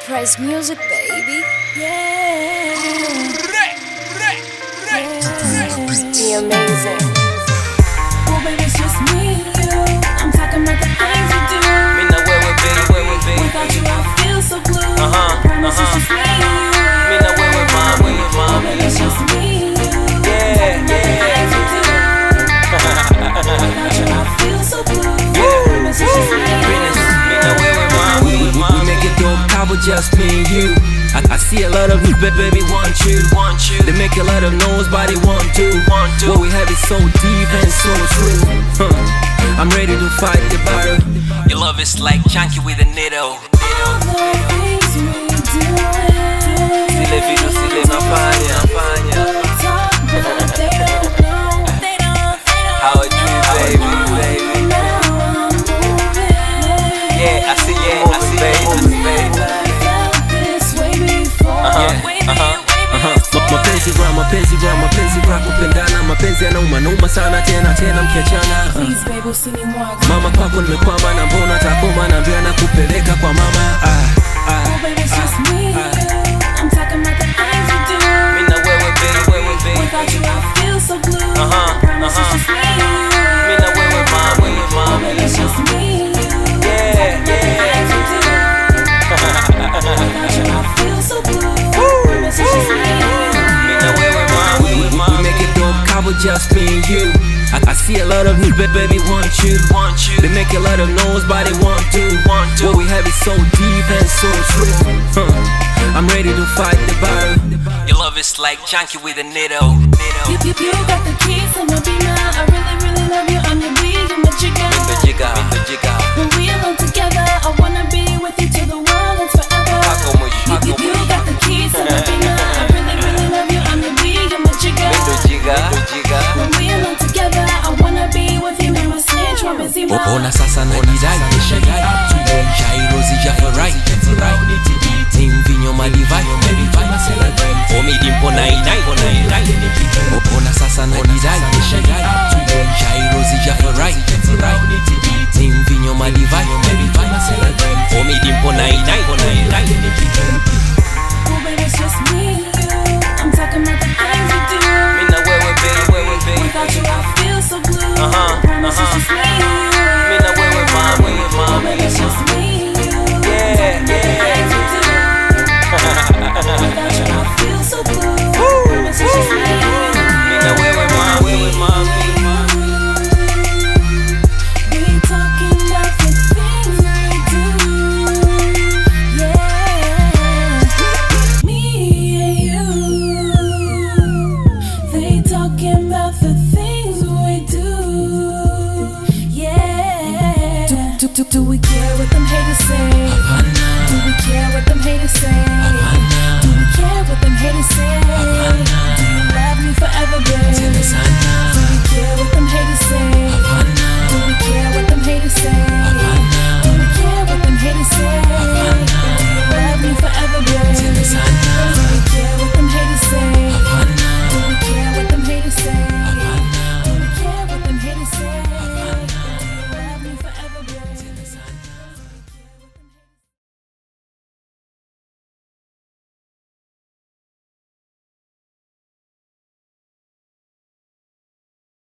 Price music, baby. Yeah. Be amazing. Oh, baby, it's just me and you. I'm talking about the things you do. Me know where we be. Without you, I feel so blue. I promise it's just me and you. Me know where we Oh, baby, it's just me and you. Yeah. Things you do. Without you, I feel so blue. I promise it's just me and you. Me know where we We make it dope, cowboy, just me and you. I see a lot of you, baby, want you. They make a lot of noise, but they want to. What we have is so deep and so true. I'm ready to fight the battle. Your love is like chunky with a needle. All the things we do. Sile vidu, sile nafanya. Talk, but they don't know. How I do it, baby. Now I'm moving. Yeah, I see, baby. This way before. Mapenzi ra kupendana, mapenzi yanauma sana tena mkiachana. Please, baby, usinimwage. Mama kwako nimekwama na mbona takoma na mbia na kupeleka kwa mama. Oh, baby, it's just me and you. I'm talking about the things you do. Me know where we be. Without you, I feel so blue. I promise it's just me and you. Me know where we Oh, baby, it's just me and you. Yeah. Things you do. Without you, I feel so blue. I promise it's just me and you. Me know where we We make it dope, cowboy, just me and you. I see a lot of you, baby, want you. They make a lot of noise, but they want to. What we have is so deep and so true. I'm ready to fight the battle. Your love is like chunky with a needle. You got the keys to my beamer. I really love you. I'm your bee, you're my jigger. When we alone together, I wanna be with you till the world ends forever. You got the keys to my beamer. I really love you. I'm your bee, you're my jigger. When we alone together, I wanna be with you. Mama snitch, mama zima. Ona sasa najidai Shairo zijafarai Timvinyo malivai Omi dimpo nainai Ona sasa najidai Shairo zijafarai Timvinyo malivai Omi dimpo nainai Oh, baby, it's just me and you. I'm talking about the things you do. Me know where we be. Without you, I feel so blue. I promise it's just me and you. Me know where we Oh, baby, it's just me and you. Yeah. Things you do. Without you, I feel so blue. I promise it's just me and you. Me know where we We talking about the things we do. Yeah. Me and you. They talking about the things we do. Yeah. Do we care what them haters say? Do we care what them haters say? Do we care what them haters say? Do you love me forever, babe? Do we care what them haters say?